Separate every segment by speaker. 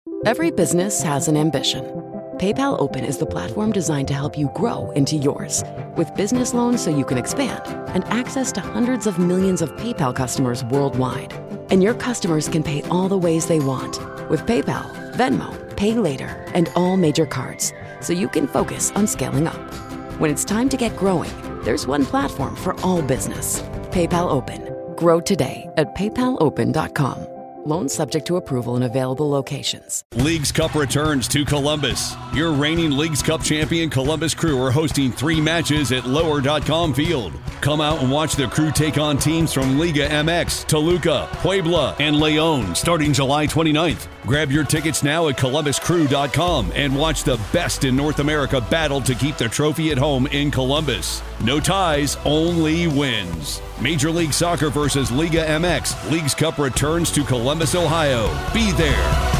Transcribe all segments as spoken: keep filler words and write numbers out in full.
Speaker 1: Every business has an ambition. PayPal Open is the platform designed to help you grow into yours. With business loans so you can expand and access to hundreds of millions of PayPal customers worldwide. And your customers can pay all the ways they want with PayPal, Venmo, Pay Later, and all major cards, so you can focus on scaling up. When it's time to get growing, there's one platform for all business. PayPal Open. Grow today at paypal open dot com. Loans subject to approval in available locations.
Speaker 2: Leagues Cup returns to Columbus. Your reigning Leagues Cup champion Columbus Crew are hosting three matches at lower dot com Field. Come out and watch the Crew take on teams from Liga M X, Toluca, Puebla, and León starting July twenty-ninth. Grab your tickets now at columbus crew dot com and watch the best in North America battle to keep the trophy at home in Columbus. No ties, only wins. Major League Soccer versus Liga M X. Leagues Cup returns to Columbus, Ohio. Be there.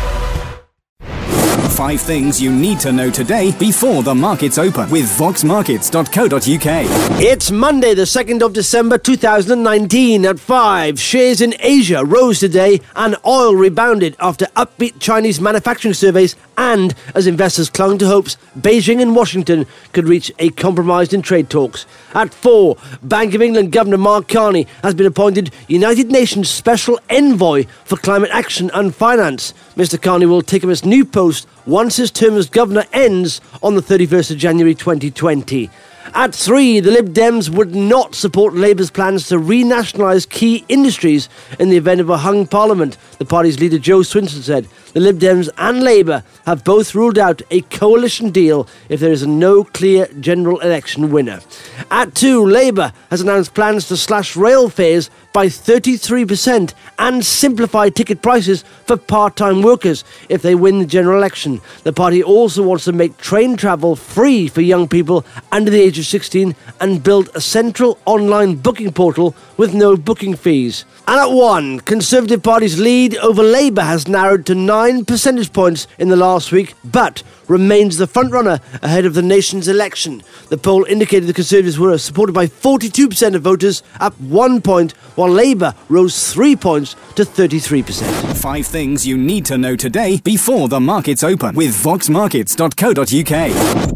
Speaker 3: Five things you need to know today before the markets open with vox markets dot co dot uk.
Speaker 4: It's Monday, the second of December two thousand nineteen at five. Shares in Asia rose today and oil rebounded after upbeat Chinese manufacturing surveys and as investors clung to hopes Beijing and Washington could reach a compromise in trade talks. At four, Bank of England Governor Mark Carney has been appointed United Nations Special Envoy for Climate Action and Finance. Mister Carney will take up his new post once his term as governor ends on the thirty-first of January twenty twenty. At three, the Lib Dems would not support Labour's plans to renationalise key industries in the event of a hung parliament. The party's leader Jo Swinson said the Lib Dems and Labour have both ruled out a coalition deal if there is a no clear general election winner. At two, Labour has announced plans to slash rail fares by thirty-three percent and simplify ticket prices for part-time workers if they win the general election. The party also wants to make train travel free for young people under the age of sixteen and build a central online booking portal with no booking fees. And at one, Conservative Party's lead over Labour has narrowed to nine percentage points in the last week, but remains the frontrunner ahead of the nation's election. The poll indicated the Conservatives were supported by forty-two percent of voters, up one point, while Labour rose three points to thirty-three percent.
Speaker 3: Five things you need to know today before the markets open with vox markets dot co dot uk.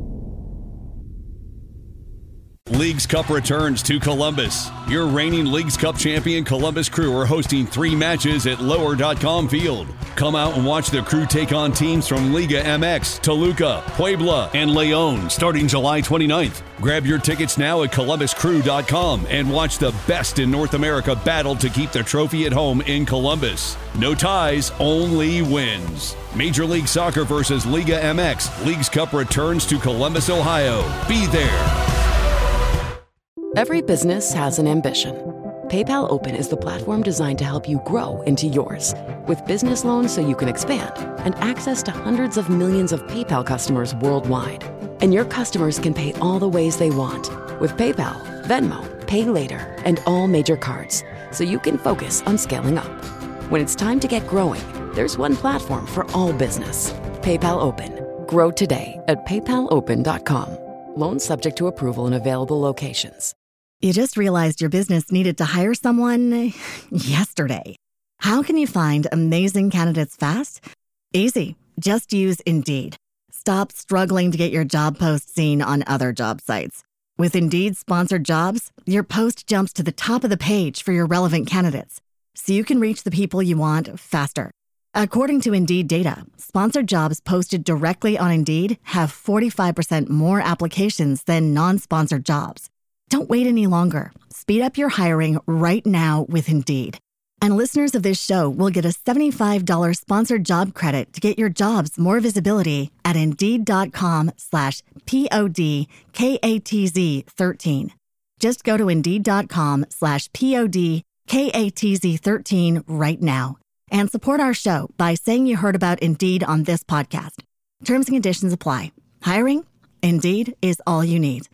Speaker 2: Leagues Cup returns to Columbus. Your reigning Leagues Cup champion Columbus Crew are hosting three matches at lower dot com Field. Come out and watch the Crew take on teams from Liga M X, Toluca, Puebla, and León starting July twenty-ninth. Grab your tickets now at columbus crew dot com and watch the best in North America battle to keep the trophy at home in Columbus. No ties, only wins. Major League Soccer versus Liga M X. Leagues Cup returns to Columbus, Ohio. Be there.
Speaker 1: Every business has an ambition. PayPal Open is the platform designed to help you grow into yours. With business loans so you can expand and access to hundreds of millions of PayPal customers worldwide. And your customers can pay all the ways they want with PayPal, Venmo, Pay Later, and all major cards, so you can focus on scaling up. When it's time to get growing, there's one platform for all business. PayPal Open. Grow today at paypal open dot com. Loans subject to approval in available locations.
Speaker 5: You just realized your business needed to hire someone yesterday. How can you find amazing candidates fast? Easy. Just use Indeed. Stop struggling to get your job post seen on other job sites. With Indeed sponsored jobs, your post jumps to the top of the page for your relevant candidates, so you can reach the people you want faster. According to Indeed data, sponsored jobs posted directly on Indeed have forty-five percent more applications than non-sponsored jobs. Don't wait any longer. Speed up your hiring right now with Indeed. And listeners of this show will get a seventy-five dollars sponsored job credit to get your jobs more visibility at Indeed.com slash P-O-D-K-A-T-Z 13. Just go to Indeed.com slash P-O-D-K-A-T-Z 13 right now and support our show by saying you heard about Indeed on this podcast. Terms and conditions apply. Hiring? Indeed is all you need.